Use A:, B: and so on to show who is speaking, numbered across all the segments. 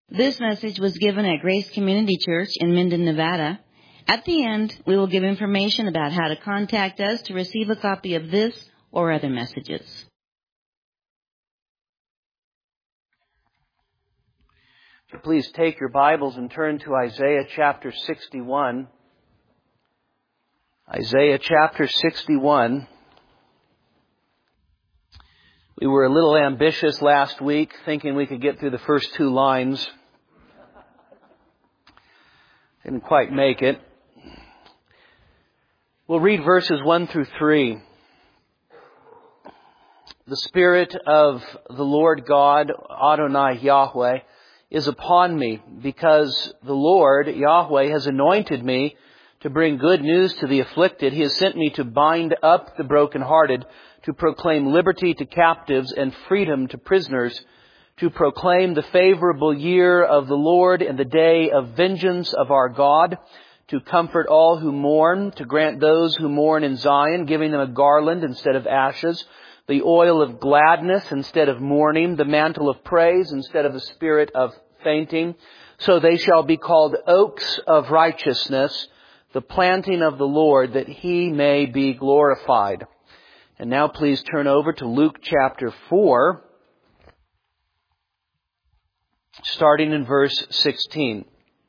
A: This message was given at Grace Community Church in Minden, Nevada. At the end, we will give information about how to contact us to receive a copy of this or other messages.
B: So please take your Bibles and turn to Isaiah chapter 61. Isaiah chapter 61. We were a little ambitious last week, thinking we could get through the first two lines. Didn't quite make it. We'll read verses 1 through 3. The Spirit of the Lord God, Adonai Yahweh, is upon me, because the Lord, Yahweh, has anointed me to bring good news to the afflicted. He has sent me to bind up the brokenhearted, to proclaim liberty to captives and freedom to prisoners, to proclaim the favorable year of the Lord and the day of vengeance of our God, to comfort all who mourn, to grant those who mourn in Zion, giving them a garland instead of ashes, the oil of gladness instead of mourning, the mantle of praise instead of the spirit of fainting. So they shall be called oaks of righteousness, the planting of the Lord, that He may be glorified. And now please turn over to Luke chapter 4, starting in verse 16.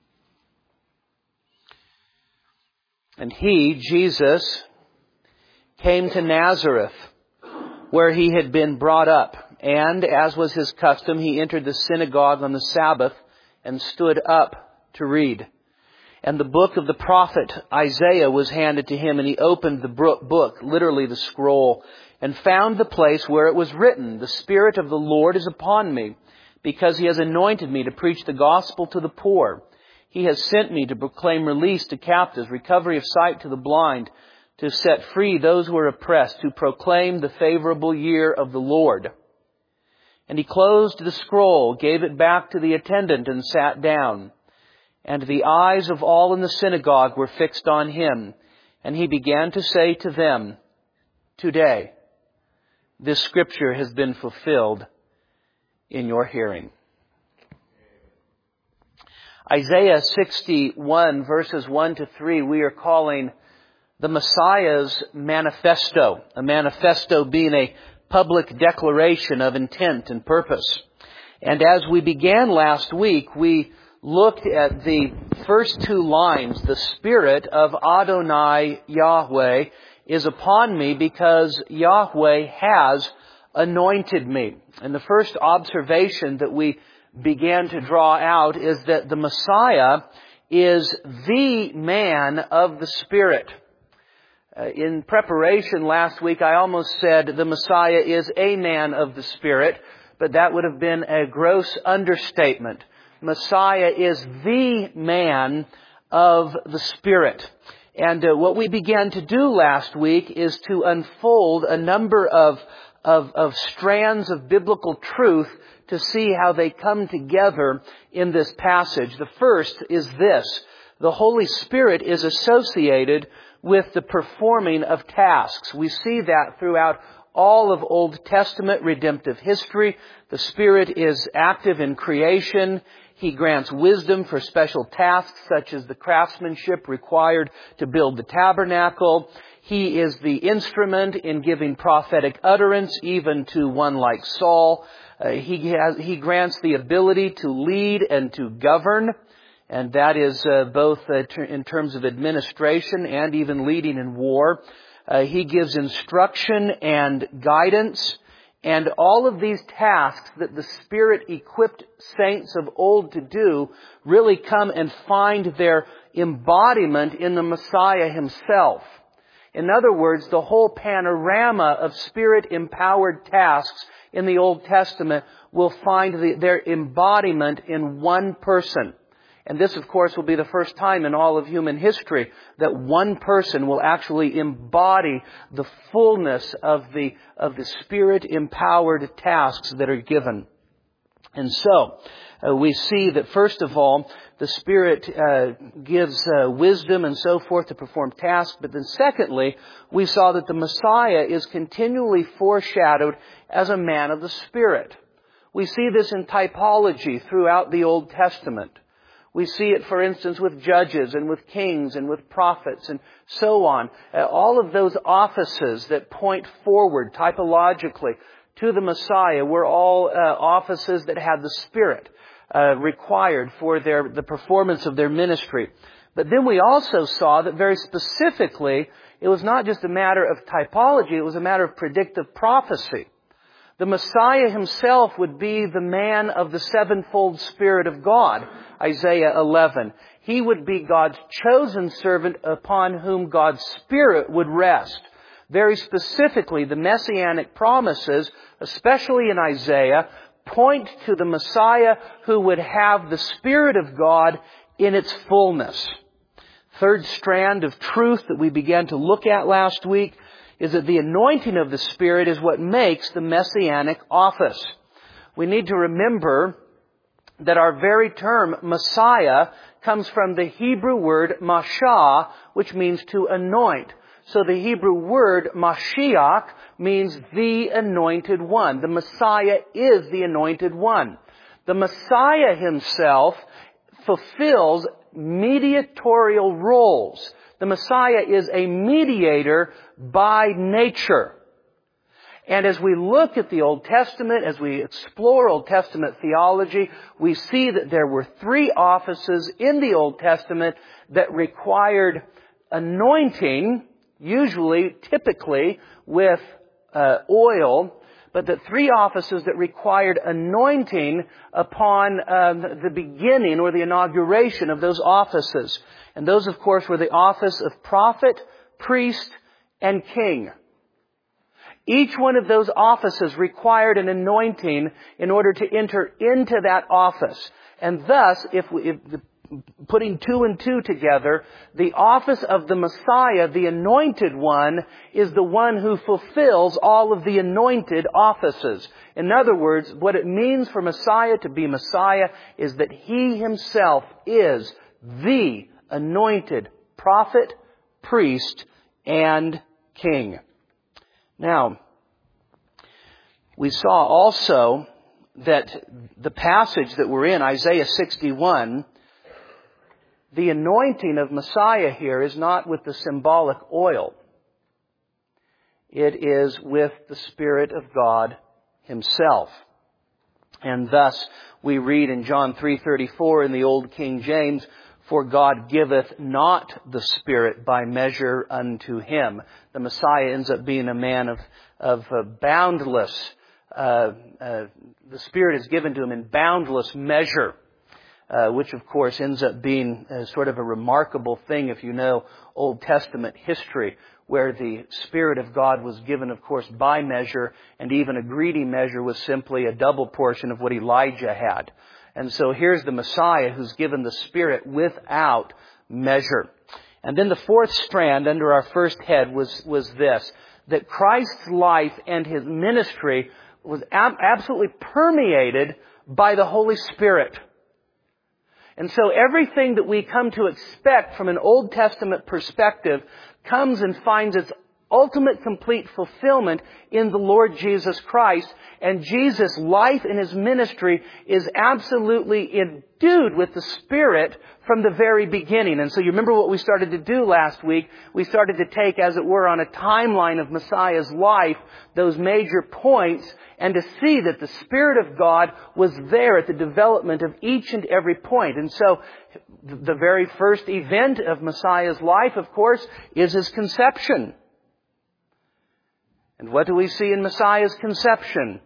B: And He, Jesus, came to Nazareth, where He had been brought up. And, as was His custom, He entered the synagogue on the Sabbath and stood up to read. And the book of the prophet Isaiah was handed to Him, and He opened the book, literally the scroll, and found the place where it was written, "The Spirit of the Lord is upon me, because He has anointed me to preach the gospel to the poor. He has sent me to proclaim release to captives, recovery of sight to the blind, to set free those who are oppressed, to proclaim the favorable year of the Lord." And He closed the scroll, gave it back to the attendant, and sat down. And the eyes of all in the synagogue were fixed on Him. And He began to say to them, "Today, this scripture has been fulfilled in your hearing." Isaiah 61, verses 1 to 3, we are calling the Messiah's manifesto. A manifesto being a public declaration of intent and purpose. And as we began last week, we looked at the first two lines. The Spirit of Adonai Yahweh is upon me, because Yahweh has anointed me. And the first observation that we began to draw out is that the Messiah is the man of the Spirit. In preparation last week, I almost said the Messiah is a man of the Spirit, but that would have been a gross understatement. Messiah is the man of the Spirit. And what we began to do last week is to unfold a number of strands of biblical truth to see how they come together in this passage. The first is this: the Holy Spirit is associated with the performing of tasks. We see that throughout all of Old Testament redemptive history. The Spirit is active in creation. He grants wisdom for special tasks, such as the craftsmanship required to build the tabernacle. He is the instrument in giving prophetic utterance, even to one like Saul. He grants the ability to lead and to govern, and that is both in terms of administration and even leading in war. He gives instruction and guidance. And all of these tasks that the Spirit equipped saints of old to do really come and find their embodiment in the Messiah Himself. In other words, the whole panorama of Spirit-empowered tasks in the Old Testament will find their embodiment in one person. And this, of course, will be the first time in all of human history that one person will actually embody the fullness of the Spirit-empowered tasks that are given. And so, we see that first of all, the Spirit gives wisdom and so forth to perform tasks. But then secondly, we saw that the Messiah is continually foreshadowed as a man of the Spirit. We see this in typology throughout the Old Testament. We see it, for instance, with judges and with kings and with prophets and so on. All of those offices that point forward typologically to the Messiah were all offices that had the Spirit required for the performance of their ministry. But then we also saw that very specifically, it was not just a matter of typology, it was a matter of predictive prophecy. The Messiah himself would be the man of the sevenfold Spirit of God, Isaiah 11. He would be God's chosen servant upon whom God's Spirit would rest. Very specifically, the Messianic promises, especially in Isaiah, point to the Messiah who would have the Spirit of God in its fullness. Third strand of truth that we began to look at last week is that the anointing of the Spirit is what makes the Messianic office. We need to remember that our very term Messiah comes from the Hebrew word Mashah, which means to anoint. So the Hebrew word Mashiach means the anointed one. The Messiah is the anointed one. The Messiah himself fulfills mediatorial roles. The Messiah is a mediator by nature. And as we look at the Old Testament, as we explore Old Testament theology, we see that there were three offices in the Old Testament that required anointing, typically with oil, but the three offices that required anointing upon the beginning or the inauguration of those offices. And those, of course, were the office of prophet, priest, and king. Each one of those offices required an anointing in order to enter into that office. And thus, putting two and two together, the office of the Messiah, the anointed one, is the one who fulfills all of the anointed offices. In other words, what it means for Messiah to be Messiah is that He Himself is the anointed prophet, priest, and king. Now, we saw also that the passage that we're in, Isaiah 61, the anointing of Messiah here is not with the symbolic oil. It is with the Spirit of God Himself. And thus, we read in John 3:34 in the Old King James, "For God giveth not the Spirit by measure unto Him." The Messiah ends up being a man of boundless, the Spirit is given to Him in boundless measure. Which of course ends up being sort of a remarkable thing if you know Old Testament history, where the Spirit of God was given, of course, by measure, and even a greedy measure was simply a double portion of what Elijah had. And so here's the Messiah who's given the Spirit without measure. And then the fourth strand under our first head was this, that Christ's life and His ministry was absolutely permeated by the Holy Spirit. And so everything that we come to expect from an Old Testament perspective comes and finds its ultimate complete fulfillment in the Lord Jesus Christ. And Jesus' life and His ministry is absolutely endued with the Spirit from the very beginning. And so you remember what we started to do last week? We started to take, as it were, on a timeline of Messiah's life, those major points, and to see that the Spirit of God was there at the development of each and every point. And so the very first event of Messiah's life, of course, is His conception. And what do we see in Messiah's conception?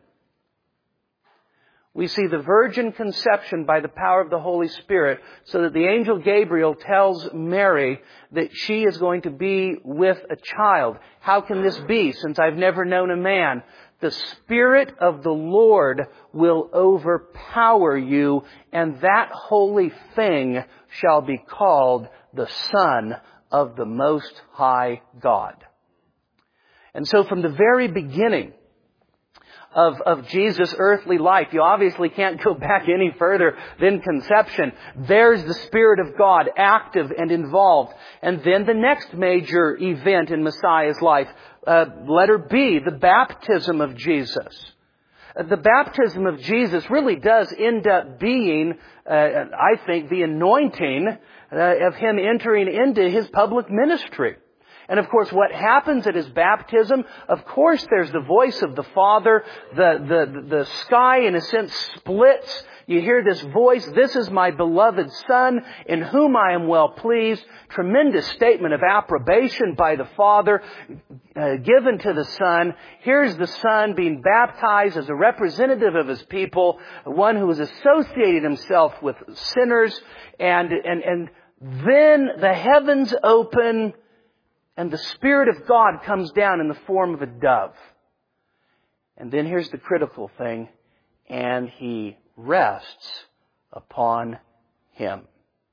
B: We see the virgin conception by the power of the Holy Spirit, so that the angel Gabriel tells Mary that she is going to be with a child. How can this be, since I've never known a man? The Spirit of the Lord will overpower you, and that holy thing shall be called the Son of the Most High God. And so from the very beginning of Jesus' earthly life, you obviously can't go back any further than conception. There's the Spirit of God active and involved. And then the next major event in Messiah's life, letter B, the baptism of Jesus. The baptism of Jesus really does end up being, I think, the anointing of Him entering into His public ministry. And of course, what happens at His baptism, of course there's the voice of the Father. The sky, in a sense, splits. You hear this voice, "This is my beloved Son, in whom I am well pleased." Tremendous statement of approbation by the Father given to the Son. Here's the Son being baptized as a representative of His people, one who has associated Himself with sinners. And then the heavens open, and the Spirit of God comes down in the form of a dove. And then here's the critical thing, and He rests upon Him.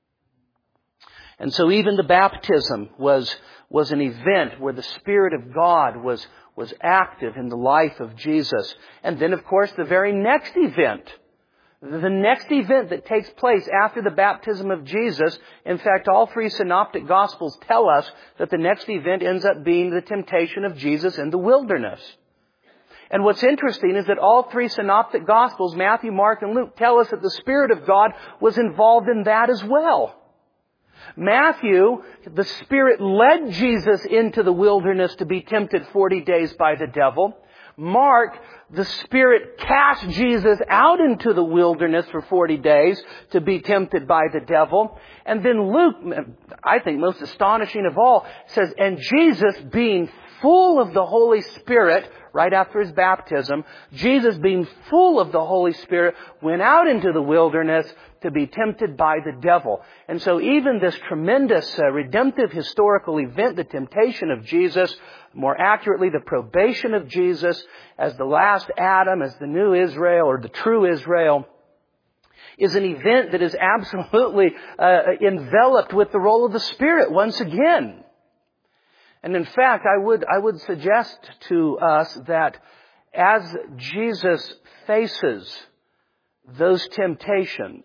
B: And so even the baptism was an event where the Spirit of God was active in the life of Jesus. And then, of course, the very next event, the next event that takes place after the baptism of Jesus, in fact, all three synoptic Gospels tell us that the next event ends up being the temptation of Jesus in the wilderness. And what's interesting is that all three synoptic Gospels, Matthew, Mark, and Luke, tell us that the Spirit of God was involved in that as well. Matthew, the Spirit led Jesus into the wilderness to be tempted 40 days by the devil. Mark, the Spirit cast Jesus out into the wilderness for 40 days to be tempted by the devil. And then Luke, I think most astonishing of all, says, "And Jesus, being full of the Holy Spirit," right after His baptism, Jesus, being full of the Holy Spirit, went out into the wilderness to be tempted by the devil. And so even this tremendous redemptive historical event, the temptation of Jesus, more accurately the probation of Jesus as the last Adam, as the new Israel or the true Israel, is an event that is absolutely enveloped with the role of the Spirit once again. And in fact, I would suggest to us that as Jesus faces those temptations,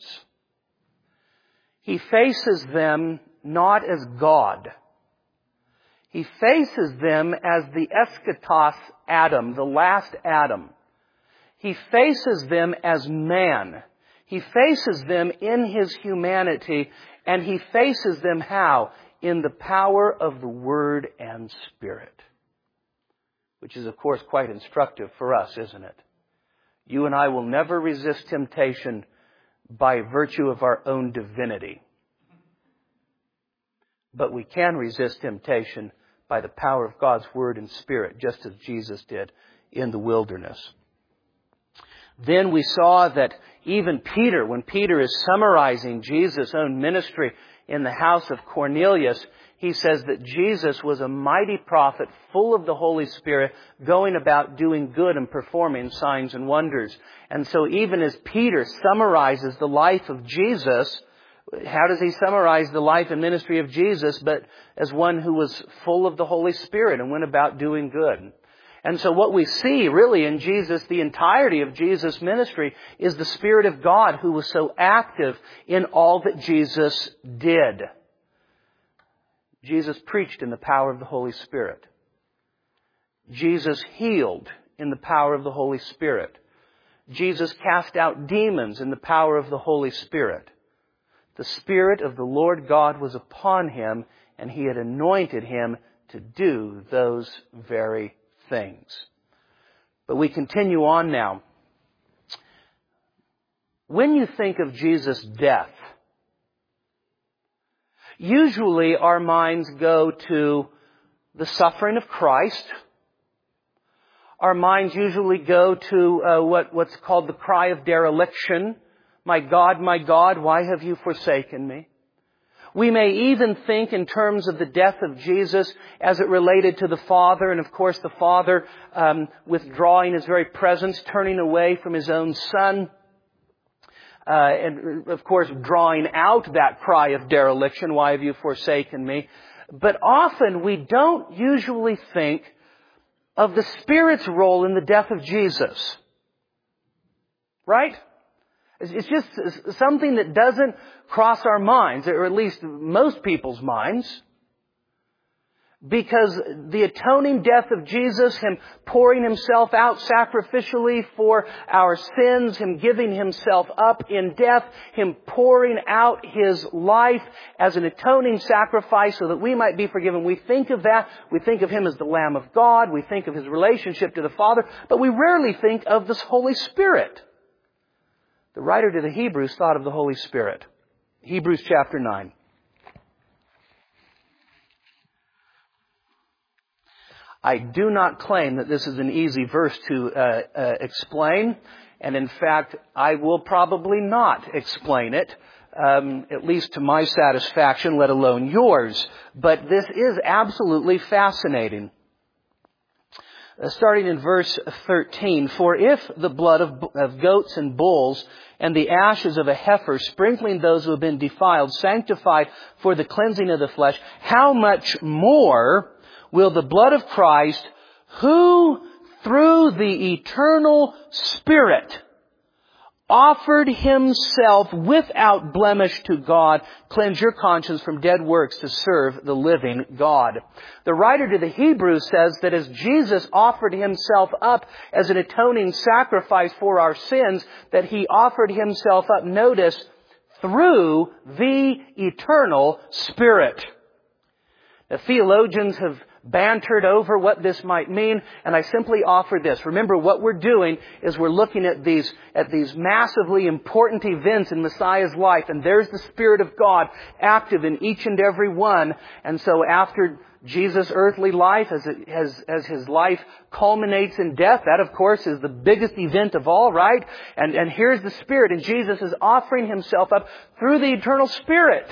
B: He faces them not as God. He faces them as the eschatos Adam, the last Adam. He faces them as man. He faces them in His humanity, and He faces them how? In the power of the Word and Spirit. Which is, of course, quite instructive for us, isn't it? You and I will never resist temptation by virtue of our own divinity. But we can resist temptation by the power of God's Word and Spirit, just as Jesus did in the wilderness. Then we saw that even Peter, when Peter is summarizing Jesus' own ministry in the house of Cornelius, he says that Jesus was a mighty prophet, full of the Holy Spirit, going about doing good and performing signs and wonders. And so even as Peter summarizes the life of Jesus, how does he summarize the life and ministry of Jesus but as one who was full of the Holy Spirit and went about doing good? And so what we see really in Jesus, the entirety of Jesus' ministry, is the Spirit of God who was so active in all that Jesus did. Jesus preached in the power of the Holy Spirit. Jesus healed in the power of the Holy Spirit. Jesus cast out demons in the power of the Holy Spirit. The Spirit of the Lord God was upon Him, and He had anointed Him to do those very things. But we continue on now. When you think of Jesus' death, usually our minds go to the suffering of Christ. Our minds usually go to what's called the cry of dereliction. My God, why have you forsaken me? We may even think in terms of the death of Jesus as it related to the Father, and of course the Father withdrawing His very presence, turning away from His own Son, and of course drawing out that cry of dereliction, why have you forsaken me? But often we don't usually think of the Spirit's role in the death of Jesus. Right? It's just something that doesn't cross our minds, or at least most people's minds. Because the atoning death of Jesus, Him pouring Himself out sacrificially for our sins, Him giving Himself up in death, Him pouring out His life as an atoning sacrifice so that we might be forgiven. We think of that. We think of Him as the Lamb of God. We think of His relationship to the Father. But we rarely think of the Holy Spirit. The writer to the Hebrews thought of the Holy Spirit. Hebrews chapter 9. I do not claim that this is an easy verse to explain, and in fact, I will probably not explain it, at least to my satisfaction, let alone yours. But this is absolutely fascinating. Starting in verse 13, "For if the blood of goats and bulls and the ashes of a heifer, sprinkling those who have been defiled, sanctified for the cleansing of the flesh, how much more will the blood of Christ, who through the eternal Spirit offered Himself without blemish to God, cleanse your conscience from dead works to serve the living God." The writer to the Hebrews says that as Jesus offered Himself up as an atoning sacrifice for our sins, that He offered Himself up, notice, through the eternal Spirit. Now, theologians have bantered over what this might mean, and I simply offer this. Remember, what we're doing is we're looking at these massively important events in Messiah's life, and there's the Spirit of God active in each and every one. And so after Jesus' earthly life, as His life culminates in death, that of course is the biggest event of all, right? And here's the Spirit, and Jesus is offering Himself up through the eternal Spirit.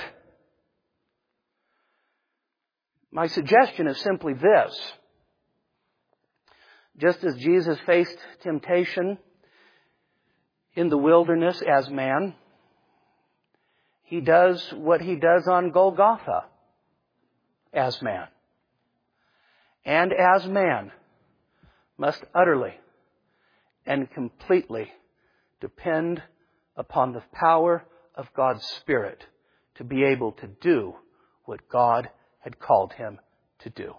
B: My suggestion is simply this. Just as Jesus faced temptation in the wilderness as man, He does what He does on Golgotha as man. And as man, must utterly and completely depend upon the power of God's Spirit to be able to do what God had called Him to do.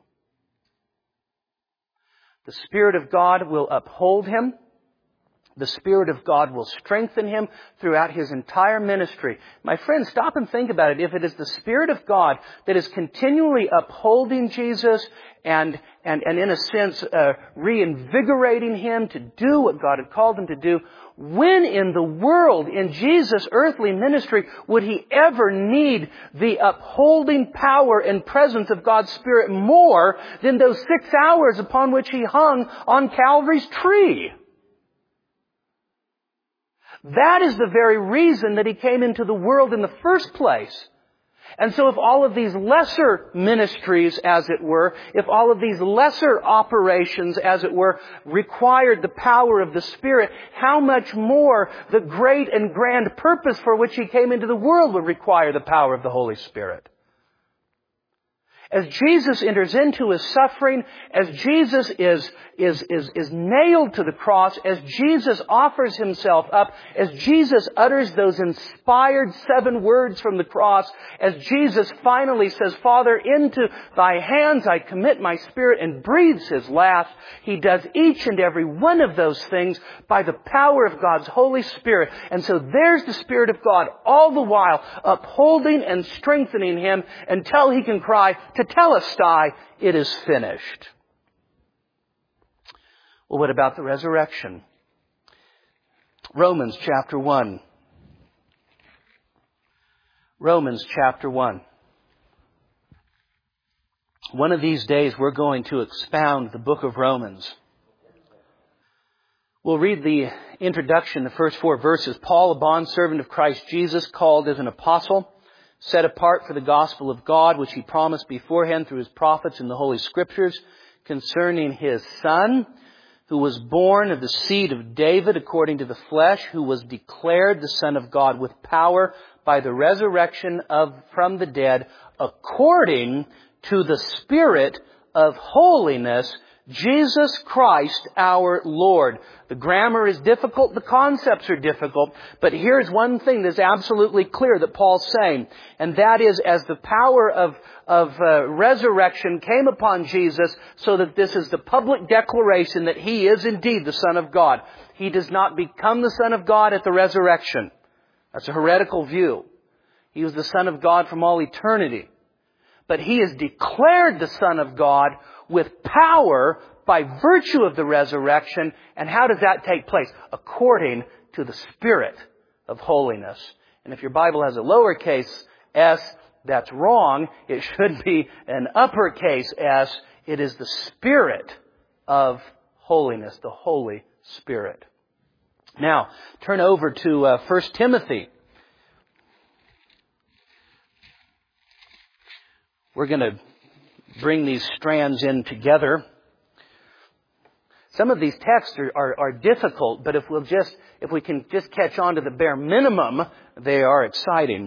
B: The Spirit of God will uphold Him. The Spirit of God will strengthen Him throughout His entire ministry. My friends, stop and think about it. If it is the Spirit of God that is continually upholding Jesus and in a sense, reinvigorating Him to do what God had called Him to do, when in the world, in Jesus' earthly ministry, would He ever need the upholding power and presence of God's Spirit more than those 6 hours upon which He hung on Calvary's tree? That is the very reason that He came into the world in the first place. And so if all of these lesser ministries, as it were, if all of these lesser operations, as it were, required the power of the Spirit, how much more the great and grand purpose for which He came into the world would require the power of the Holy Spirit. As Jesus enters into His suffering, as Jesus is nailed to the cross, as Jesus offers Himself up, as Jesus utters those inspired 7 words from the cross, as Jesus finally says, "Father, into Thy hands I commit my spirit," and breathes His last, He does each and every one of those things by the power of God's Holy Spirit. And so there's the Spirit of God all the while upholding and strengthening Him until He can cry, "Tetelestai, it is finished." Well, what about the resurrection? Romans chapter 1. Romans chapter 1. One of these days we're going to expound the book of Romans. We'll read the introduction, the first 4 verses. "Paul, a bondservant of Christ Jesus, called as an apostle, set apart for the gospel of God, which He promised beforehand through His prophets in the Holy Scriptures, concerning His Son, who was born of the seed of David according to the flesh, who was declared the Son of God with power by the resurrection from the dead, according to the Spirit of holiness Jesus Christ our Lord. The grammar is difficult, the concepts are difficult, but here's one thing that's absolutely clear that Paul's saying, and that is, as the power of resurrection came upon Jesus, so that this is the public declaration that He is indeed the Son of God. He does not become the Son of God at the resurrection. That's a heretical view. He was the Son of God from all eternity. But He is declared the Son of God with power by virtue of the resurrection. And how does that take place? According to the Spirit of holiness. And if your Bible has a lowercase s, that's wrong. It should be an uppercase s. It is the Spirit of holiness, the Holy Spirit. Now, turn over to 1 Timothy. We're going to bring these strands in together. Some of these texts are difficult, but if we can just catch on to the bare minimum, they are exciting.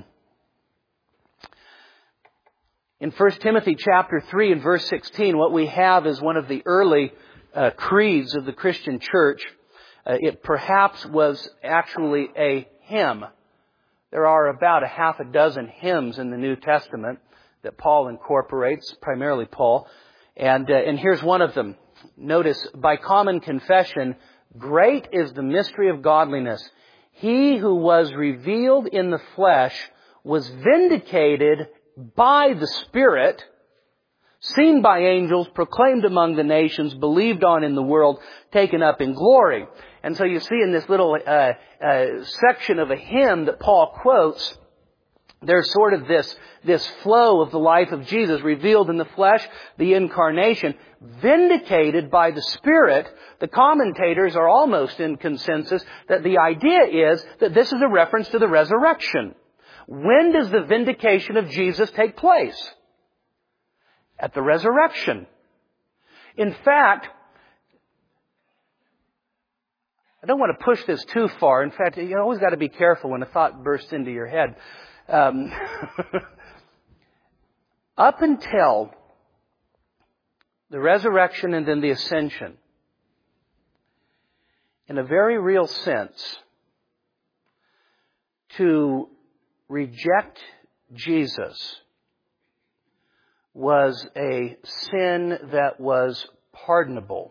B: In 1 Timothy chapter 3 and verse 16, what we have is one of the early creeds of the Christian church. It perhaps was actually a hymn. There are about a half a dozen hymns in the New Testament that Paul incorporates, primarily Paul. And here's one of them. Notice, by common confession, great is the mystery of godliness. He who was revealed in the flesh was vindicated by the Spirit, seen by angels, proclaimed among the nations, believed on in the world, taken up in glory. And so you see in this little section of a hymn that Paul quotes, there's sort of this flow of the life of Jesus, revealed in the flesh, the incarnation, vindicated by the Spirit. The commentators are almost in consensus that the idea is that this is a reference to the resurrection. When does the vindication of Jesus take place? At the resurrection. In fact, I don't want to push this too far. In fact, you always got to be careful when a thought bursts into your head. Up until the resurrection and then the ascension, in a very real sense, to reject Jesus was a sin that was pardonable.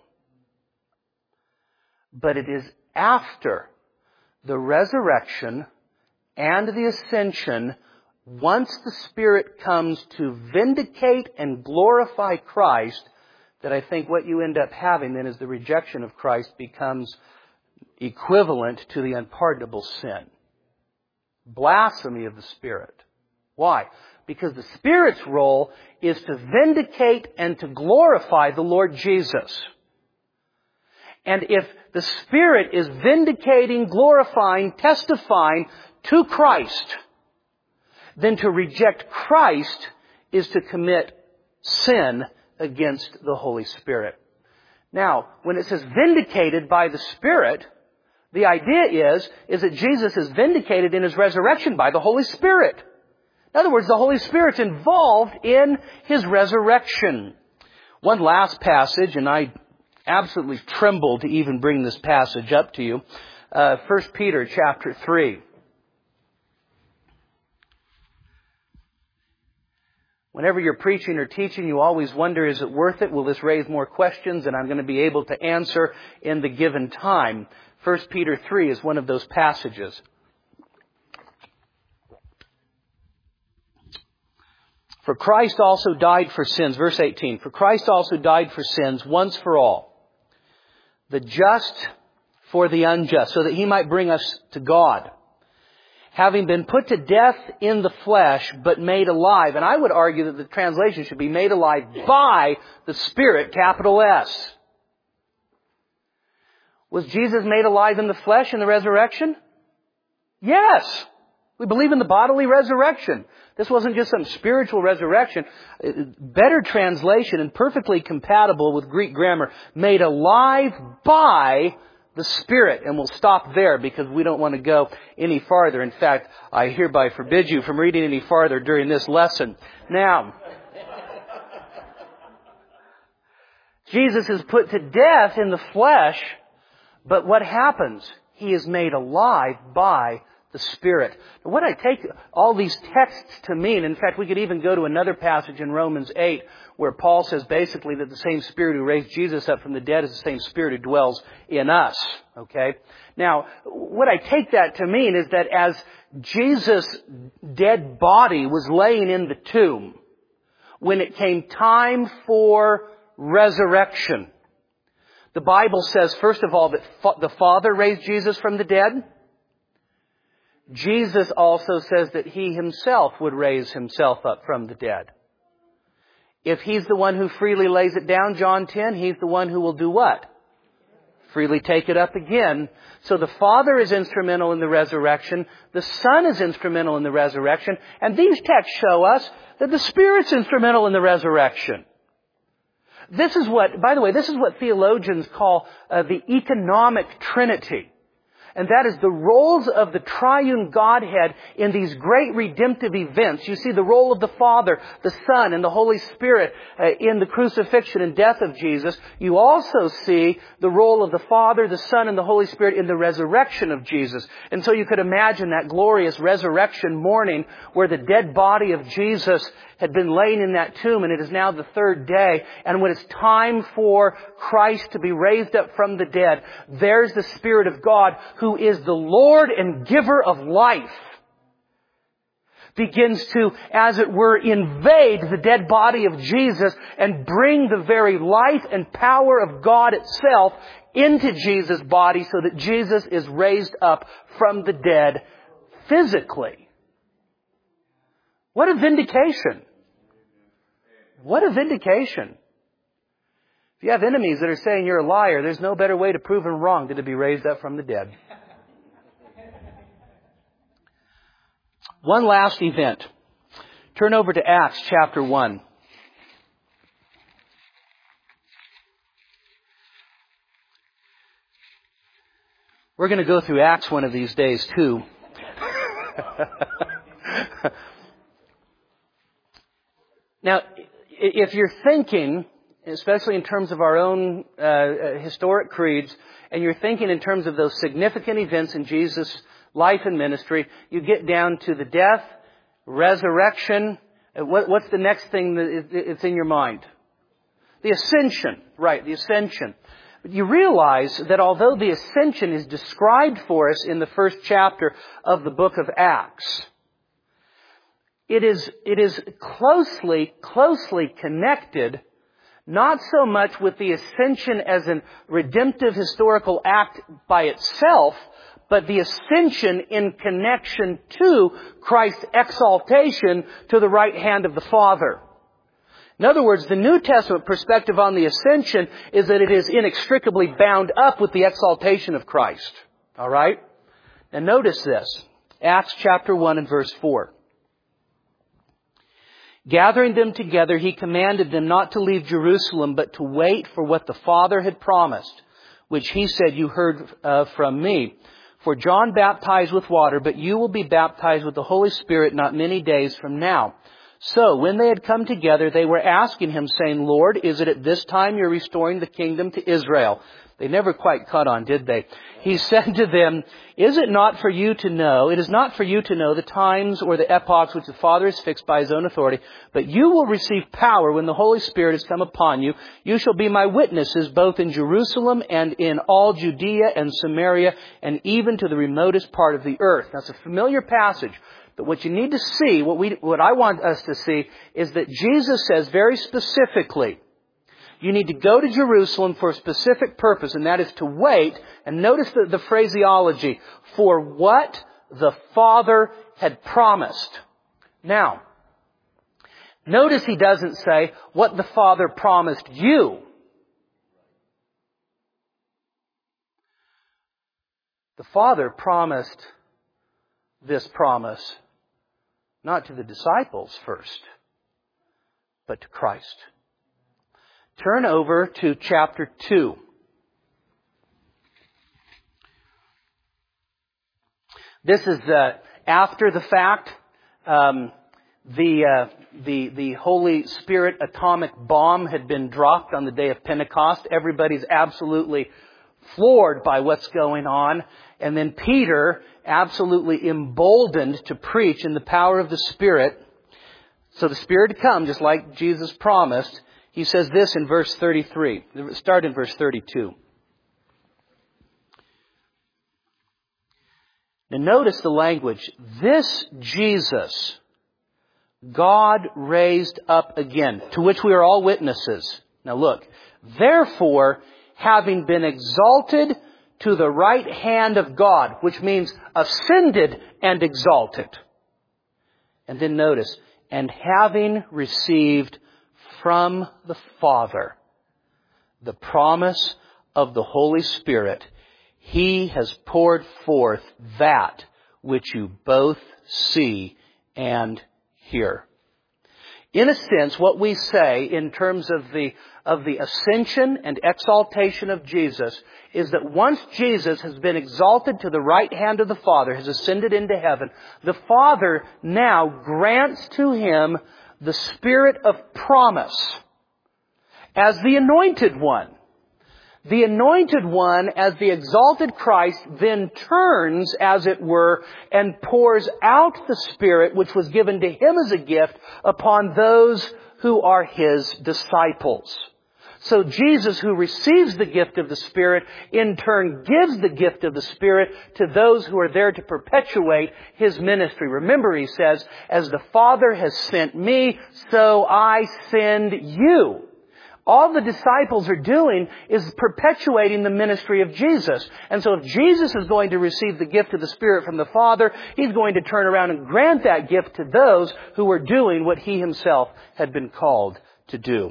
B: But it is after the resurrection and the ascension, once the Spirit comes to vindicate and glorify Christ, that I think what you end up having then is the rejection of Christ becomes equivalent to the unpardonable sin. Blasphemy of the Spirit. Why? Because the Spirit's role is to vindicate and to glorify the Lord Jesus. And if the Spirit is vindicating, glorifying, testifying to Christ, then to reject Christ is to commit sin against the Holy Spirit. Now, when it says vindicated by the Spirit, the idea is that Jesus is vindicated in His resurrection by the Holy Spirit. In other words, the Holy Spirit's involved in His resurrection. One last passage, and I absolutely tremble to even bring this passage up to you. 1 Peter chapter 3. Whenever you're preaching or teaching, you always wonder, is it worth it? Will this raise more questions? And I'm going to be able to answer in the given time. 1 Peter 3 is one of those passages. For Christ also died for sins. Verse 18. For Christ also died for sins once for all. The just for the unjust, so that He might bring us to God. Having been put to death in the flesh, but made alive. And I would argue that the translation should be made alive by the Spirit, capital S. Was Jesus made alive in the flesh in the resurrection? Yes. We believe in the bodily resurrection. This wasn't just some spiritual resurrection. Better translation and perfectly compatible with Greek grammar. Made alive by the Spirit. And we'll stop there because we don't want to go any farther. In fact, I hereby forbid you from reading any farther during this lesson. Now, Jesus is put to death in the flesh, but what happens? He is made alive by the Spirit. Now, what I take all these texts to mean, in fact, we could even go to another passage in Romans 8 where Paul says basically that the same Spirit who raised Jesus up from the dead is the same Spirit who dwells in us. Okay? Now, what I take that to mean is that as Jesus' dead body was laying in the tomb, when it came time for resurrection, the Bible says, first of all, that the Father raised Jesus from the dead. Jesus also says that He Himself would raise Himself up from the dead. If He's the one who freely lays it down, John 10, He's the one who will do what? Freely take it up again. So the Father is instrumental in the resurrection. The Son is instrumental in the resurrection. And these texts show us that the Spirit's instrumental in the resurrection. This is what, by the way, this is what theologians call the economic trinity. And that is the roles of the triune Godhead in these great redemptive events. You see the role of the Father, the Son, and the Holy Spirit in the crucifixion and death of Jesus. You also see the role of the Father, the Son, and the Holy Spirit in the resurrection of Jesus. And so you could imagine that glorious resurrection morning where the dead body of Jesus had been laying in that tomb, and it is now the third day. And when it's time for Christ to be raised up from the dead, there's the Spirit of God, who is the Lord and giver of life, begins to, as it were, invade the dead body of Jesus and bring the very life and power of God itself into Jesus' body so that Jesus is raised up from the dead physically. What a vindication. What a vindication. If you have enemies that are saying you're a liar, there's no better way to prove them wrong than to be raised up from the dead. One last event. Turn over to Acts chapter 1. We're going to go through Acts one of these days too. Now, if you're thinking, especially in terms of our own historic creeds, and you're thinking in terms of those significant events in Jesus' life and ministry, you get down to the death, resurrection. What's the next thing that's in your mind? The ascension. Right, the ascension. But you realize that although the ascension is described for us in the first chapter of the book of Acts, it is closely connected, not so much with the ascension as a redemptive historical act by itself, but the ascension in connection to Christ's exaltation to the right hand of the Father. In other words, the New Testament perspective on the ascension is that it is inextricably bound up with the exaltation of Christ. All right? And notice this. Acts chapter 1 and verse 4. Gathering them together, He commanded them not to leave Jerusalem, but to wait for what the Father had promised, which He said, "You heard from me. For John baptized with water, but you will be baptized with the Holy Spirit not many days from now." So, when they had come together, they were asking Him, saying, "Lord, is it at this time you're restoring the kingdom to Israel?" They never quite caught on, did they? He said to them, It is not for you to know the times or the epochs which the Father has fixed by His own authority, but you will receive power when the Holy Spirit has come upon you. You shall be my witnesses both in Jerusalem and in all Judea and Samaria and even to the remotest part of the earth. That's a familiar passage. But what you need to see, what I want us to see, is that Jesus says very specifically, you need to go to Jerusalem for a specific purpose, and that is to wait, and notice the phraseology, for what the Father had promised. Now, notice He doesn't say what the Father promised you. The Father promised this promise not to the disciples first, but to Christ. Turn over to chapter 2. This is after the fact. the Holy Spirit atomic bomb had been dropped on the day of Pentecost. Everybody's absolutely floored by what's going on. And then Peter, absolutely emboldened to preach in the power of the Spirit. So the Spirit had come, just like Jesus promised. He says this in verse 33. Start in verse 32. Now notice the language. This Jesus God raised up again, to which we are all witnesses. Now look. Therefore, having been exalted to the right hand of God, which means ascended and exalted. And then notice, and having received from the Father the promise of the Holy Spirit, He has poured forth that which you both see and hear. In a sense, what we say in terms of the ascension and exaltation of Jesus is that once Jesus has been exalted to the right hand of the Father, has ascended into heaven, the Father now grants to Him the Spirit of promise as the Anointed One. The Anointed One, as the exalted Christ, then turns, as it were, and pours out the Spirit which was given to Him as a gift upon those who are His disciples. So Jesus, who receives the gift of the Spirit, in turn gives the gift of the Spirit to those who are there to perpetuate His ministry. Remember, He says, as the Father has sent me, so I send you. All the disciples are doing is perpetuating the ministry of Jesus. And so if Jesus is going to receive the gift of the Spirit from the Father, He's going to turn around and grant that gift to those who are doing what He Himself had been called to do.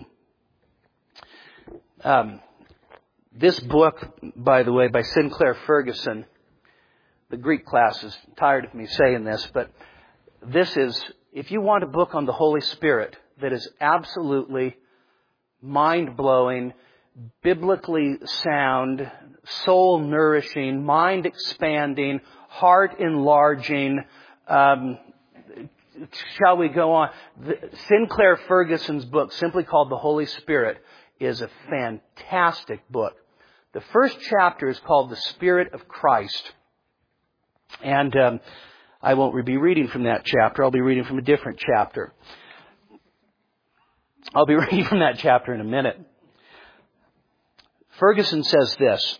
B: This book, by the way, by Sinclair Ferguson, the Greek class is tired of me saying this, but this is, if you want a book on the Holy Spirit that is absolutely mind-blowing, biblically sound, soul-nourishing, mind-expanding, heart-enlarging. Shall we go on? Sinclair Ferguson's book, simply called The Holy Spirit, is a fantastic book. The first chapter is called The Spirit of Christ. And I won't be reading from that chapter. I'll be reading from a different chapter. I'll be reading from that chapter in a minute. Ferguson says this.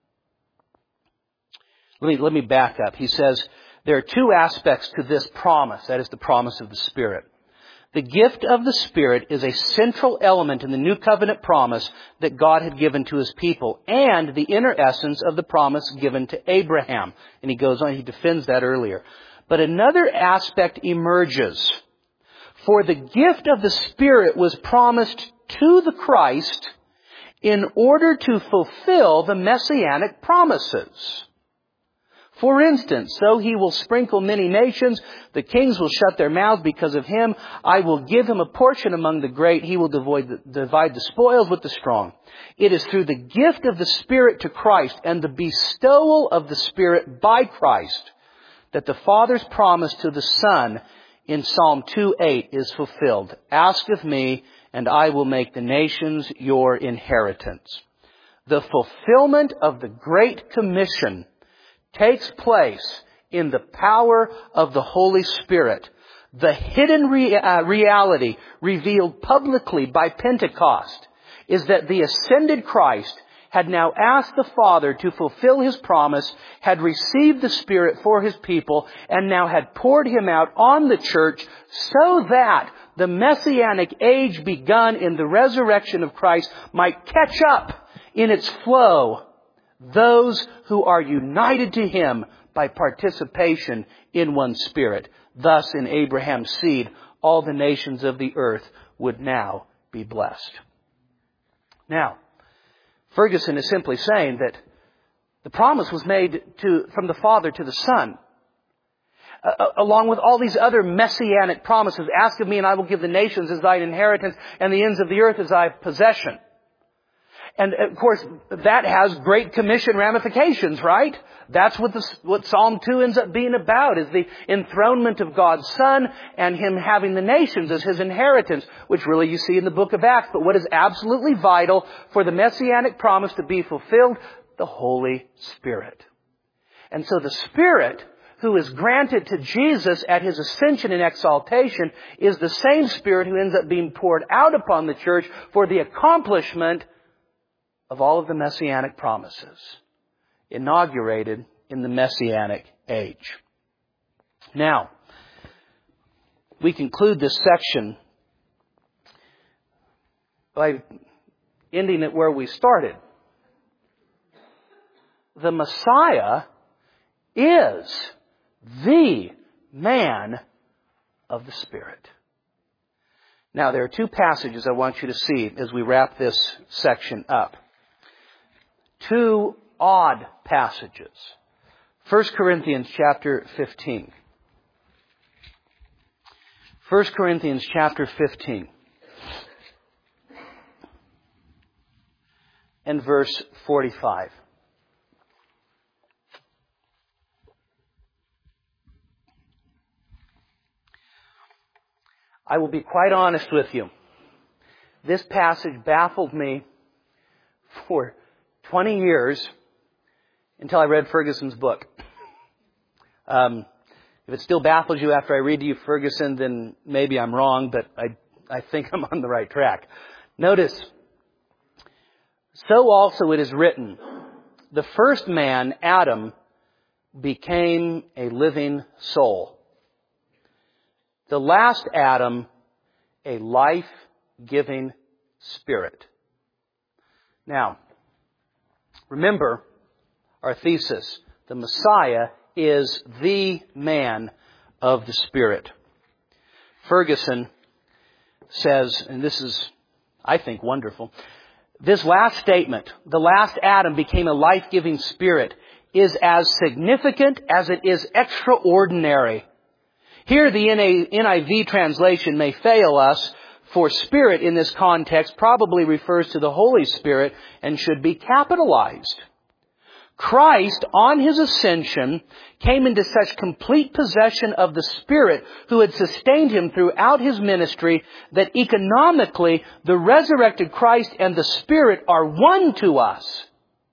B: Let me back up. He says, there are two aspects to this promise. That is the promise of the Spirit. The gift of the Spirit is a central element in the new covenant promise that God had given to His people, and the inner essence of the promise given to Abraham. And he goes on, he defends that earlier. But another aspect emerges. For the gift of the Spirit was promised to the Christ in order to fulfill the messianic promises. For instance, so He will sprinkle many nations, the kings will shut their mouths because of Him. I will give Him a portion among the great. He will divide the spoils with the strong. It is through the gift of the Spirit to Christ and the bestowal of the Spirit by Christ that the Father's promise to the Son in Psalm 2:8 is fulfilled. Ask of me, and I will make the nations your inheritance. The fulfillment of the Great Commission takes place in the power of the Holy Spirit. The hidden reality revealed publicly by Pentecost is that the ascended Christ had now asked the Father to fulfill His promise, had received the Spirit for His people, and now had poured Him out on the church so that the Messianic age begun in the resurrection of Christ might catch up in its flow those who are united to Him by participation in one Spirit. Thus, in Abraham's seed, all the nations of the earth would now be blessed. Now, Ferguson is simply saying that the promise was made from the Father to the Son, along with all these other messianic promises. Ask of me and I will give the nations as thine inheritance and the ends of the earth as thy possession. And of course, that has Great Commission ramifications, right? That's what Psalm 2 ends up being about, is the enthronement of God's Son and Him having the nations as His inheritance, which really you see in the book of Acts. But what is absolutely vital for the Messianic promise to be fulfilled? The Holy Spirit. And so the Spirit who is granted to Jesus at His ascension and exaltation is the same Spirit who ends up being poured out upon the church for the accomplishment of all of the Messianic promises, inaugurated in the Messianic age. Now, we conclude this section by ending it where we started. The Messiah is the man of the Spirit. Now, there are two passages I want you to see as we wrap this section up. Two odd passages. 1 Corinthians chapter 15. 1 Corinthians chapter 15. And verse 45. I will be quite honest with you. This passage baffled me for 20 years until I read Ferguson's book. If it still baffles you after I read to you Ferguson, then maybe I'm wrong, but I think I'm on the right track. Notice, so also it is written, the first man, Adam, became a living soul. The last Adam, a life-giving spirit. Now, remember our thesis. The Messiah is the man of the Spirit. Ferguson says, and this is, I think, wonderful, this last statement, the last Adam became a life-giving spirit, is as significant as it is extraordinary. Here the NIV translation may fail us, for Spirit in this context probably refers to the Holy Spirit and should be capitalized. Christ, on His ascension, came into such complete possession of the Spirit who had sustained Him throughout His ministry that economically the resurrected Christ and the Spirit are one to us.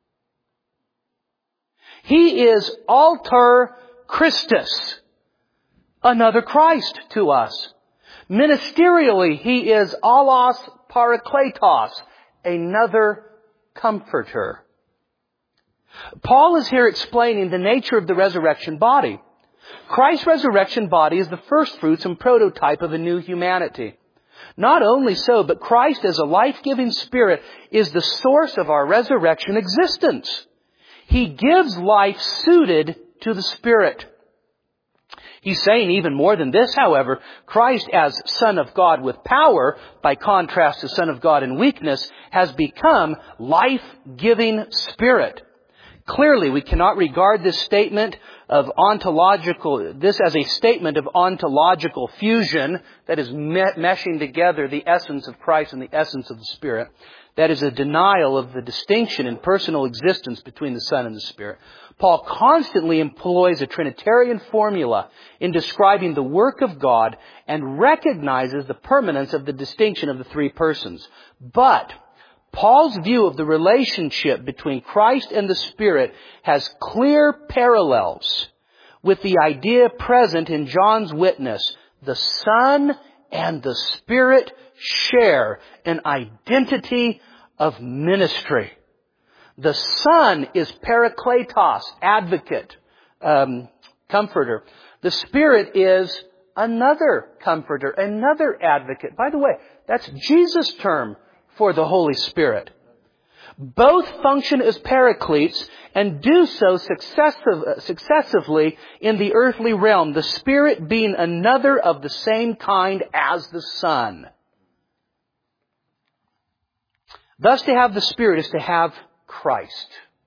B: He is alter Christus, another Christ to us. Ministerially, He is allos parakletos, another comforter. Paul is here explaining the nature of the resurrection body. Christ's resurrection body is the first fruits and prototype of a new humanity. Not only so, but Christ as a life-giving Spirit is the source of our resurrection existence. He gives life suited to the Spirit. He's saying even more than this, however, Christ as Son of God with power, by contrast to Son of God in weakness, has become life-giving Spirit. Clearly, we cannot regard this statement of as a statement of ontological fusion, that is meshing together the essence of Christ and the essence of the Spirit. That is a denial of the distinction in personal existence between the Son and the Spirit. Paul constantly employs a Trinitarian formula in describing the work of God and recognizes the permanence of the distinction of the three persons. But Paul's view of the relationship between Christ and the Spirit has clear parallels with the idea present in John's witness. The Son and the Spirit share an identity of ministry. The Son is parakletos, advocate, comforter. The Spirit is another comforter, another advocate. By the way, that's Jesus' term for the Holy Spirit. Both function as paracletes and do so successively in the earthly realm, the Spirit being another of the same kind as the Son. Thus, to have the Spirit is to have Christ.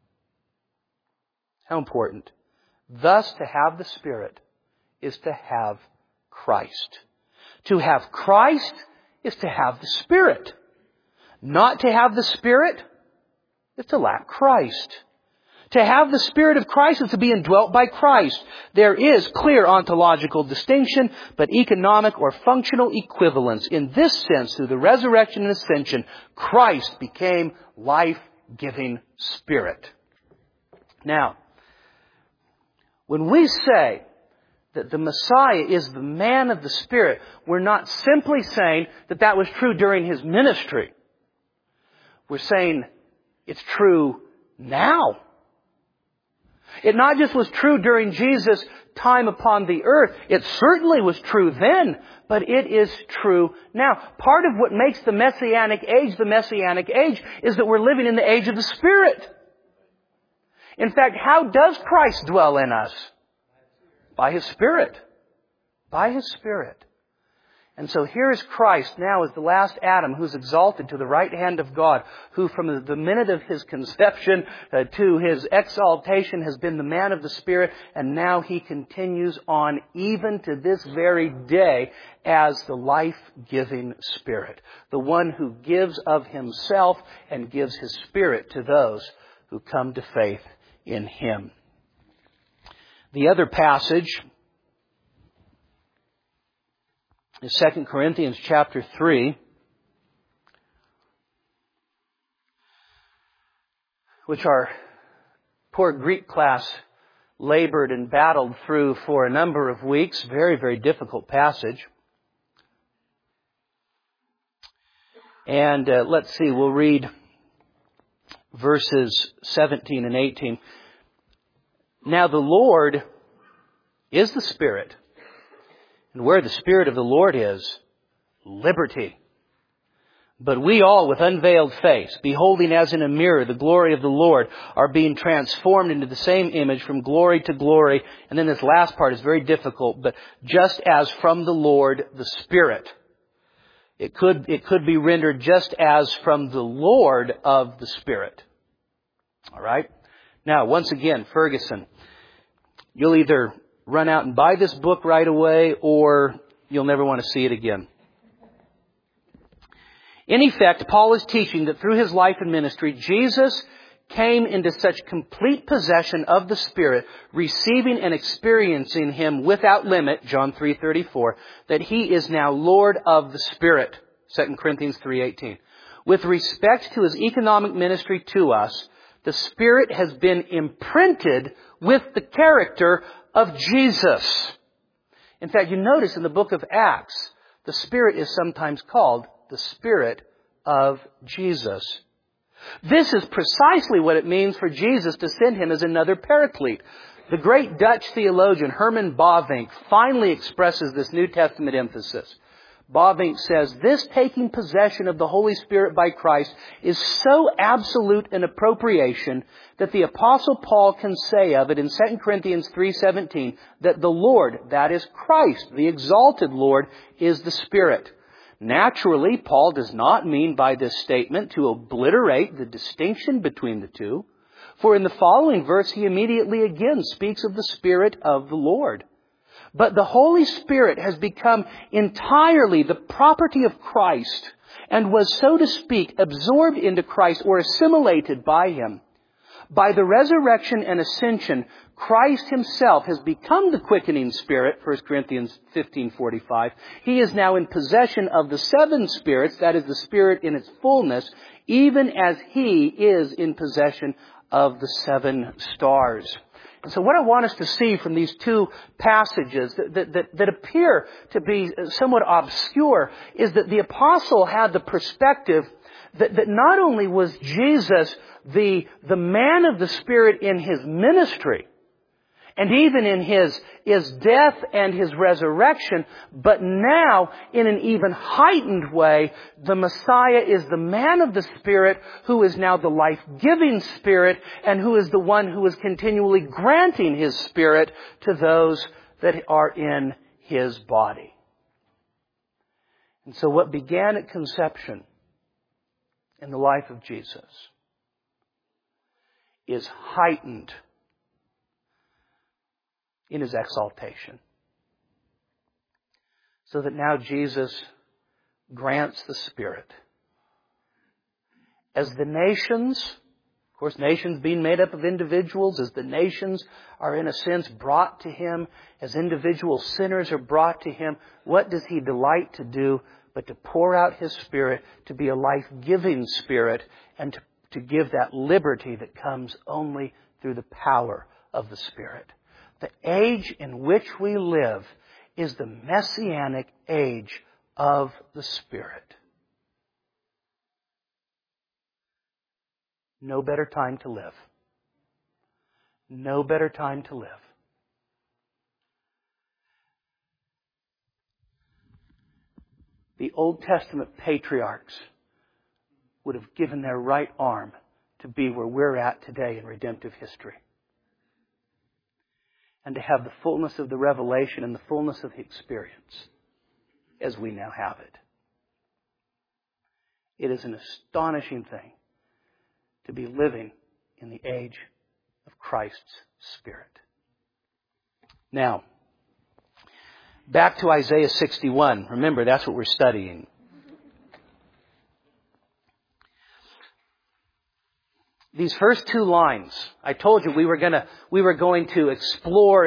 B: How important. Thus, to have the Spirit is to have Christ. To have Christ is to have the Spirit. Not to have the Spirit is to lack Christ. To have the Spirit of Christ is to be indwelt by Christ. There is clear ontological distinction, but economic or functional equivalence. In this sense, through the resurrection and ascension, Christ became life-giving Spirit. Now, when we say that the Messiah is the man of the Spirit, we're not simply saying that that was true during His ministry. We're saying it's true now. It not just was true during Jesus' time upon the earth. It certainly was true then, but it is true now. Part of what makes the Messianic age is that we're living in the age of the Spirit. In fact, how does Christ dwell in us? By His Spirit. By His Spirit. And so here is Christ now as the last Adam who's exalted to the right hand of God, who from the minute of His conception to His exaltation has been the man of the Spirit, and now He continues on even to this very day as the life-giving Spirit. The one who gives of Himself and gives His Spirit to those who come to faith in Him. The other passage is 2 Corinthians chapter 3, which our poor Greek class labored and battled through for a number of weeks. Very, very difficult passage. And let's see, we'll read verses 17 and 18. Now the Lord is the Spirit. And where the Spirit of the Lord is, liberty. But we all, with unveiled face, beholding as in a mirror the glory of the Lord, are being transformed into the same image from glory to glory. And then this last part is very difficult, but just as from the Lord the Spirit. It could be rendered just as from the Lord of the Spirit. All right? Now, once again, Ferguson, you'll either run out and buy this book right away, or you'll never want to see it again. In effect, Paul is teaching that through his life and ministry, Jesus came into such complete possession of the Spirit, receiving and experiencing Him without limit, John 3:34, that He is now Lord of the Spirit, 2 Corinthians 3:18. With respect to His economic ministry to us, the Spirit has been imprinted with the character of Jesus. In fact, you notice in the book of Acts, the Spirit is sometimes called the Spirit of Jesus. This is precisely what it means for Jesus to send Him as another paraclete. The great Dutch theologian Herman Bavinck finally expresses this New Testament emphasis. Bavinck says, this taking possession of the Holy Spirit by Christ is so absolute an appropriation that the Apostle Paul can say of it in 2 Corinthians 3:17 that the Lord, that is Christ, the exalted Lord, is the Spirit. Naturally, Paul does not mean by this statement to obliterate the distinction between the two, for in the following verse he immediately again speaks of the Spirit of the Lord. But the Holy Spirit has become entirely the property of Christ and was, so to speak, absorbed into Christ or assimilated by Him. By the resurrection and ascension, Christ Himself has become the quickening Spirit, 1 Corinthians 15:45. He is now in possession of the seven spirits, that is the Spirit in its fullness, even as He is in possession of the seven stars. And so what I want us to see from these two passages that appear to be somewhat obscure is that the apostle had the perspective that not only was Jesus the man of the Spirit in His ministry, and even in his death and His resurrection, but now, in an even heightened way, the Messiah is the man of the Spirit who is now the life-giving Spirit and who is the one who is continually granting His Spirit to those that are in His body. And so what began at conception in the life of Jesus is heightened in His exaltation. So that now Jesus grants the Spirit. As the nations course, nations being made up of individuals, as the nations are in a sense brought to Him, as individual sinners are brought to Him, what does He delight to do but to pour out His Spirit, to be a life-giving Spirit, and to give that liberty that comes only through the power of the Spirit. The age in which we live is the messianic age of the Spirit. No better time to live. No better time to live. The Old Testament patriarchs would have given their right arm to be where we're at today in redemptive history. And to have the fullness of the revelation and the fullness of the experience as we now have it. It is an astonishing thing to be living in the age of Christ's Spirit. Now, back to Isaiah 61. Remember, that's what we're studying. These first two lines, I told you we were going to explore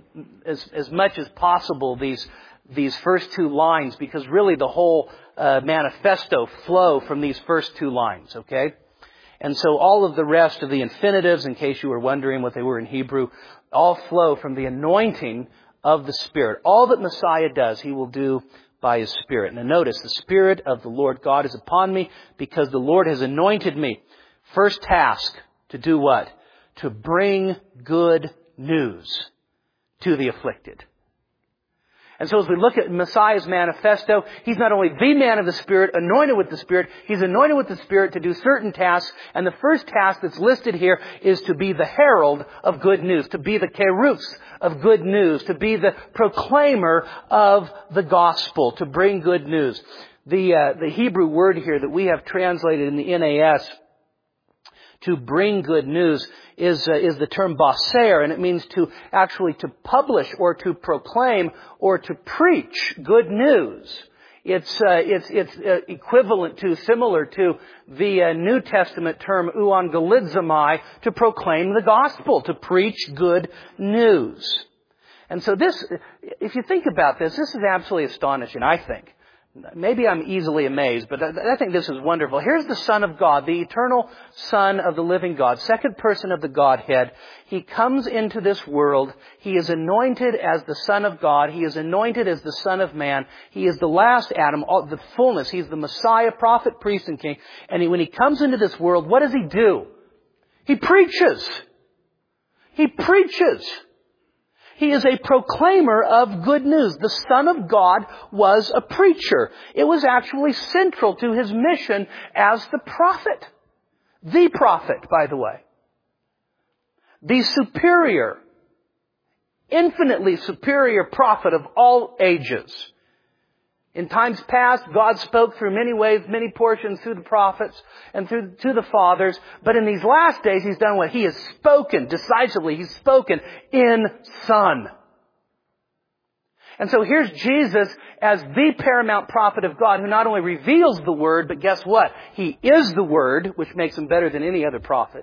B: as much as possible these first two lines, because really the whole manifesto flow from these first two lines, okay? And so all of the rest of the infinitives, in case you were wondering what they were in Hebrew, all flow from the anointing of the Spirit. All that Messiah does, He will do by His Spirit. Now notice, the Spirit of the Lord God is upon me because the Lord has anointed me. First task, to do what? To bring good news to the afflicted. And so as we look at Messiah's manifesto, He's not only the man of the Spirit, anointed with the Spirit, He's anointed with the Spirit to do certain tasks. And the first task that's listed here is to be the herald of good news, to be the kerux of good news, to be the proclaimer of the gospel, to bring good news. The Hebrew word here that we have translated in the NAS to bring good news is the term baser, and it means to actually to publish or to proclaim or to preach good news. It's equivalent to, similar to the New Testament term euangelizomai, to proclaim the gospel, to preach good news. And so this, if you think about this is absolutely astonishing, I think. Maybe I'm easily amazed, but I think this is wonderful. Here's the Son of God, the eternal Son of the living God, second person of the Godhead. He comes into this world. He is anointed as the Son of God. He is anointed as the Son of Man. He is the last Adam, the fullness. He's the Messiah, prophet, priest, and king. And when He comes into this world, what does He do? He preaches. He preaches. He is a proclaimer of good news. The Son of God was a preacher. It was actually central to His mission as the prophet. The prophet, by the way. The superior, infinitely superior prophet of all ages. In times past, God spoke through many ways, many portions through the prophets and to the fathers. But in these last days, He's done what? He has spoken decisively. He's spoken in Son. And so here's Jesus as the paramount prophet of God, who not only reveals the Word, but guess what? He is the Word, which makes Him better than any other prophet.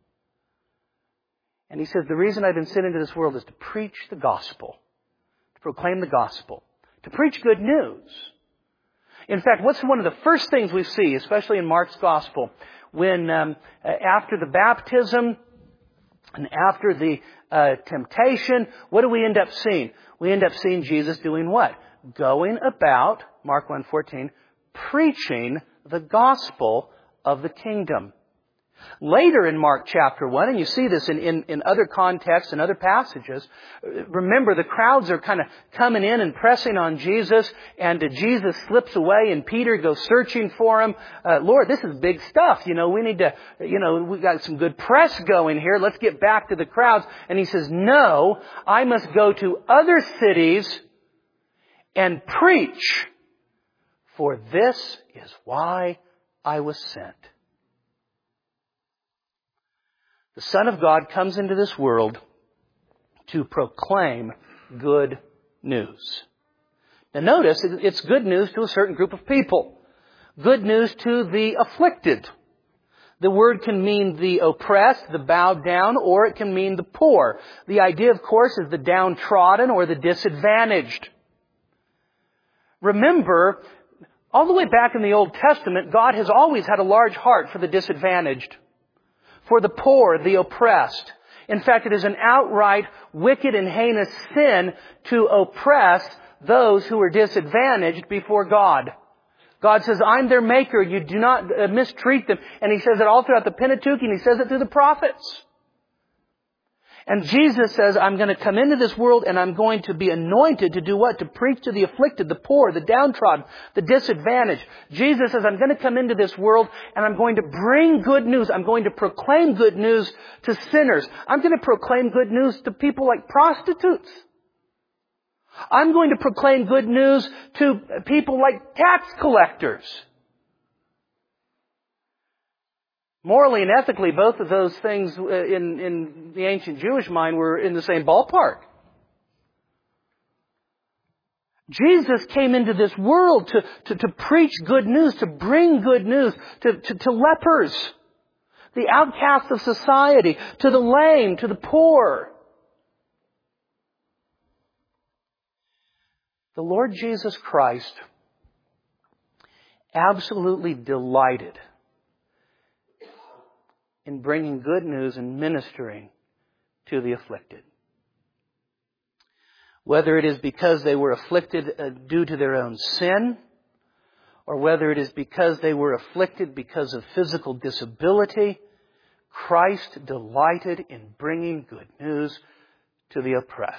B: And He says, the reason I've been sent into this world is to preach the gospel, to proclaim the gospel, to preach good news. In fact, what's one of the first things we see, especially in Mark's gospel, when after the baptism and after the temptation, what do we end up seeing? We end up seeing Jesus doing what? Going about, Mark 1:14, preaching the gospel of the kingdom. Later in Mark chapter 1, and you see this in other contexts and other passages, remember the crowds are kind of coming in and pressing on Jesus, and Jesus slips away and Peter goes searching for Him. Lord, this is big stuff. We need to, we got some good press going here. Let's get back to the crowds. And He says, no, I must go to other cities and preach, for this is why I was sent. The Son of God comes into this world to proclaim good news. Now notice, it's good news to a certain group of people. Good news to the afflicted. The word can mean the oppressed, the bowed down, or it can mean the poor. The idea, of course, is the downtrodden or the disadvantaged. Remember, all the way back in the Old Testament, God has always had a large heart for the disadvantaged, for the poor, the oppressed. In fact, it is an outright wicked and heinous sin to oppress those who are disadvantaged before God. God says, I'm their maker. You do not mistreat them. And He says it all throughout the Pentateuch, and He says it through the prophets. And Jesus says, I'm going to come into this world and I'm going to be anointed to do what? To preach to the afflicted, the poor, the downtrodden, the disadvantaged. Jesus says, I'm going to come into this world and I'm going to bring good news. I'm going to proclaim good news to sinners. I'm going to proclaim good news to people like prostitutes. I'm going to proclaim good news to people like tax collectors. Morally and ethically, both of those things in the ancient Jewish mind were in the same ballpark. Jesus came into this world to preach good news, to bring good news to lepers, the outcasts of society, to the lame, to the poor. The Lord Jesus Christ absolutely delighted in bringing good news and ministering to the afflicted. Whether it is because they were afflicted due to their own sin, or whether it is because they were afflicted because of physical disability, Christ delighted in bringing good news to the oppressed.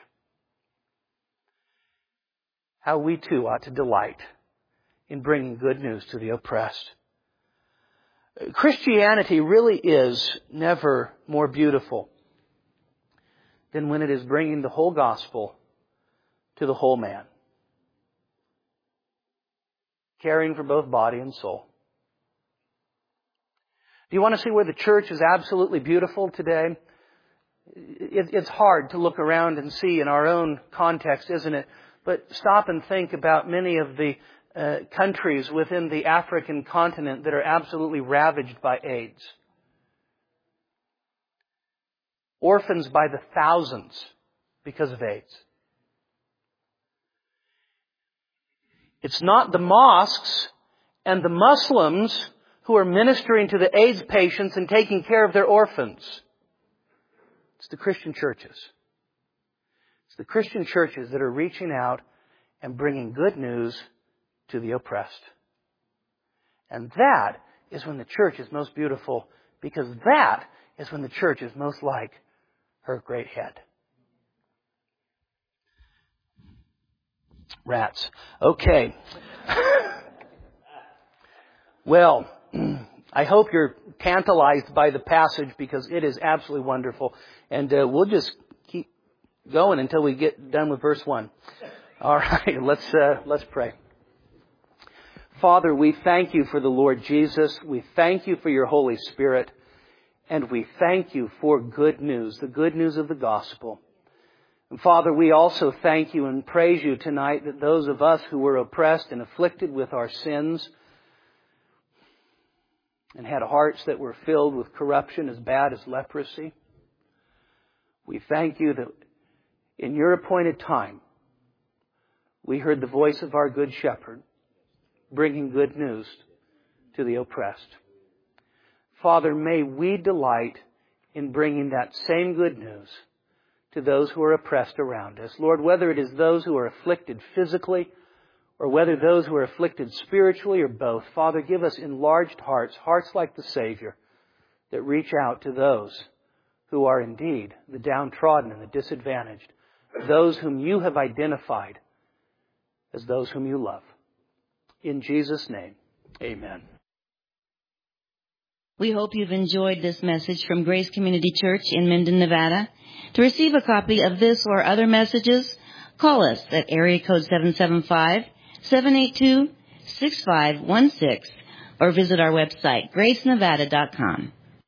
B: How we too ought to delight in bringing good news to the oppressed. Christianity really is never more beautiful than when it is bringing the whole gospel to the whole man. Caring for both body and soul. Do you want to see where the church is absolutely beautiful today? It's hard to look around and see in our own context, isn't it? But stop and think about many of the countries within the African continent that are absolutely ravaged by AIDS. Orphans by the thousands because of AIDS. It's not the mosques and the Muslims who are ministering to the AIDS patients and taking care of their orphans. It's the Christian churches. It's the Christian churches that are reaching out and bringing good news to the oppressed. And that is when the church is most beautiful, because that is when the church is most like her great head. Rats. Okay. Well, I hope you're tantalized by the passage because it is absolutely wonderful. And we'll just keep going until we get done with verse 1. All right, let's pray. Father, we thank you for the Lord Jesus. We thank you for your Holy Spirit. And we thank you for good news, the good news of the gospel. And Father, we also thank you and praise you tonight that those of us who were oppressed and afflicted with our sins and had hearts that were filled with corruption as bad as leprosy, we thank you that in your appointed time, we heard the voice of our good shepherd bringing good news to the oppressed. Father, may we delight in bringing that same good news to those who are oppressed around us. Lord, whether it is those who are afflicted physically or whether those who are afflicted spiritually or both, Father, give us enlarged hearts, hearts like the Savior, that reach out to those who are indeed the downtrodden and the disadvantaged, those whom you have identified as those whom you love. In Jesus' name, amen.
A: We hope you've enjoyed this message from Grace Community Church in Minden, Nevada. To receive a copy of this or other messages, call us at area code 775-782-6516 or visit our website, gracenevada.com.